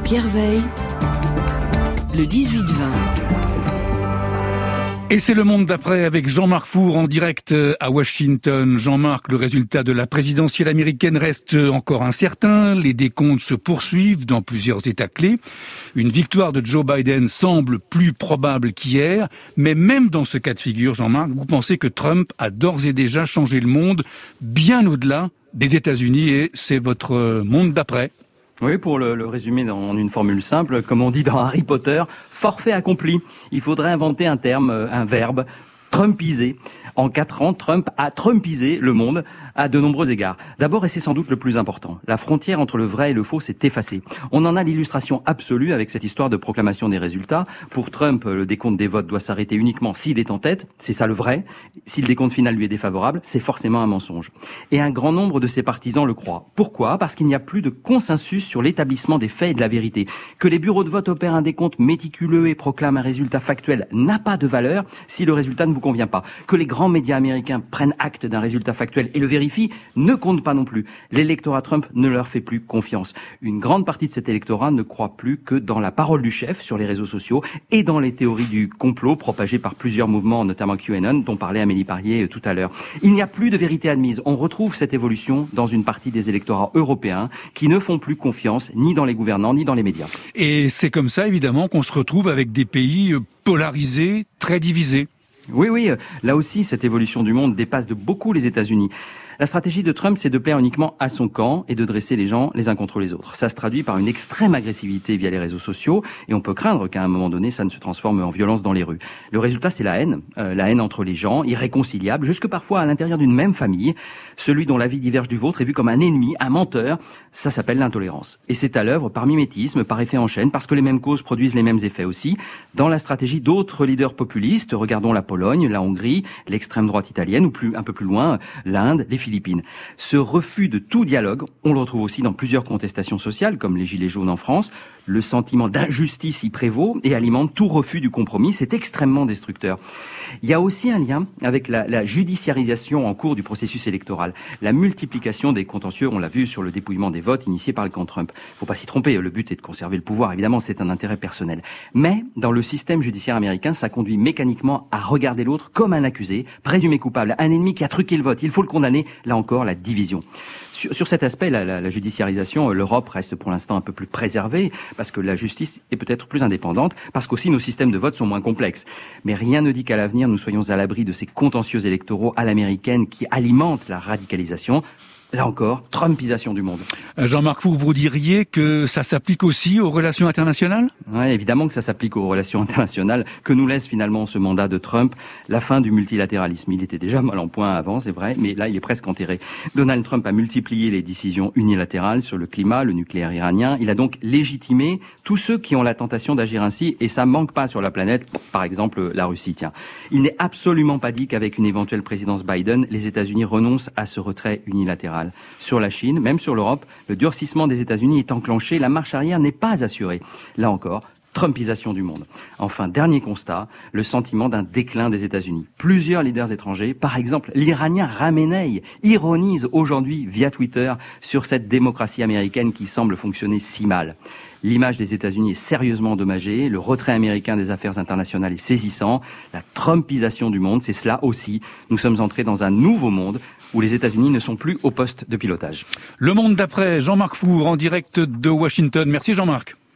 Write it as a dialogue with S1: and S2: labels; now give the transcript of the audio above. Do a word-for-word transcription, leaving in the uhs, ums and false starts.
S1: Pierre Veille, le dix-huit vingt.
S2: Et c'est le monde d'après avec Jean-Marc Four en direct à Washington. Jean-Marc, le résultat de la présidentielle américaine reste encore incertain. Les décomptes se poursuivent dans plusieurs États clés. Une victoire de Joe Biden semble plus probable qu'hier. Mais même dans ce cas de figure, Jean-Marc, vous pensez que Trump a d'ores et déjà changé le monde bien au-delà des États-Unis et c'est votre monde d'après?
S3: Oui, pour le, le résumer en une formule simple, comme on dit dans Harry Potter, forfait accompli. Il faudrait inventer un terme, un verbe, trumpiser. En quatre ans, Trump a trumpisé le monde à de nombreux égards. D'abord, et c'est sans doute le plus important, la frontière entre le vrai et le faux s'est effacée. On en a l'illustration absolue avec cette histoire de proclamation des résultats. Pour Trump, le décompte des votes doit s'arrêter uniquement s'il est en tête. C'est ça le vrai. Si le décompte final lui est défavorable, c'est forcément un mensonge. Et un grand nombre de ses partisans le croient. Pourquoi ? Parce qu'il n'y a plus de consensus sur l'établissement des faits et de la vérité. Que les bureaux de vote opèrent un décompte méticuleux et proclament un résultat factuel n'a pas de valeur si le résultat ne vous convient pas. Que les grands médias américains prennent acte d'un résultat factuel et le vérifient ne compte pas non plus. L'électorat Trump ne leur fait plus confiance. Une grande partie de cet électorat ne croit plus que dans la parole du chef sur les réseaux sociaux et dans les théories du complot propagées par plusieurs mouvements, notamment QAnon, dont parlait Amélie Parier tout à l'heure. Il n'y a plus de vérité admise. On retrouve cette évolution dans une partie des électorats européens qui ne font plus confiance ni dans les gouvernants ni dans les médias.
S2: Et c'est comme ça, évidemment, qu'on se retrouve avec des pays polarisés, très divisés.
S3: Oui, oui, là aussi, cette évolution du monde dépasse de beaucoup les États-Unis. La stratégie de Trump, c'est de plaire uniquement à son camp et de dresser les gens les uns contre les autres. Ça se traduit par une extrême agressivité via les réseaux sociaux et on peut craindre qu'à un moment donné, ça ne se transforme en violence dans les rues. Le résultat, c'est la haine, euh, la haine entre les gens, irréconciliable, jusque parfois à l'intérieur d'une même famille. Celui dont la vie diverge du vôtre est vu comme un ennemi, un menteur. Ça s'appelle l'intolérance. Et c'est à l'œuvre par mimétisme, par effet en chaîne, parce que les mêmes causes produisent les mêmes effets aussi. Dans la stratégie d'autres leaders populistes, regardons la Pologne, la Hongrie, l'extrême droite italienne ou plus un peu plus loin, l'Inde, les Philippines. Ce refus de tout dialogue, on le retrouve aussi dans plusieurs contestations sociales, comme les Gilets jaunes en France. Le sentiment d'injustice y prévaut et alimente tout refus du compromis. C'est extrêmement destructeur. Il y a aussi un lien avec la, la judiciarisation en cours du processus électoral. La multiplication des contentieux, on l'a vu sur le dépouillement des votes initiés par le camp Trump. Il ne faut pas s'y tromper, le but est de conserver le pouvoir. Évidemment, c'est un intérêt personnel. Mais dans le système judiciaire américain, ça conduit mécaniquement à regarder l'autre comme un accusé, présumé coupable, un ennemi qui a truqué le vote. Il faut le condamner. Là encore, la division. Sur, sur cet aspect, la, la, la judiciarisation, l'Europe reste pour l'instant un peu plus préservée parce que la justice est peut-être plus indépendante, parce qu'aussi nos systèmes de vote sont moins complexes. Mais rien ne dit qu'à l'avenir, nous soyons à l'abri de ces contentieux électoraux à l'américaine qui alimentent la radicalisation. Là encore, Trumpisation du monde.
S2: Jean-Marc Four, vous diriez que ça s'applique aussi aux relations internationales ?
S3: Oui, évidemment que ça s'applique aux relations internationales. Que nous laisse finalement ce mandat de Trump ? La fin du multilatéralisme. Il était déjà mal en point avant, c'est vrai, mais là, il est presque enterré. Donald Trump a multiplié les décisions unilatérales sur le climat, le nucléaire iranien. Il a donc légitimé tous ceux qui ont la tentation d'agir ainsi, et ça manque pas sur la planète, par exemple la Russie, tiens. Il n'est absolument pas dit qu'avec une éventuelle présidence Biden, les États-Unis renoncent à ce retrait unilatéral. Sur la Chine, même sur l'Europe, le durcissement des États-Unis est enclenché, la marche arrière n'est pas assurée. Là encore, Trumpisation du monde. Enfin, dernier constat, le sentiment d'un déclin des États-Unis. Plusieurs leaders étrangers, par exemple l'Iranien Khamenei, ironisent aujourd'hui via Twitter sur cette démocratie américaine qui semble fonctionner si mal. L'image des États-Unis est sérieusement endommagée, le retrait américain des affaires internationales est saisissant, la Trumpisation du monde, c'est cela aussi. Nous sommes entrés dans un nouveau monde où les États-Unis ne sont plus au poste de pilotage.
S2: Le monde d'après, Jean-Marc Four en direct de Washington. Merci Jean-Marc.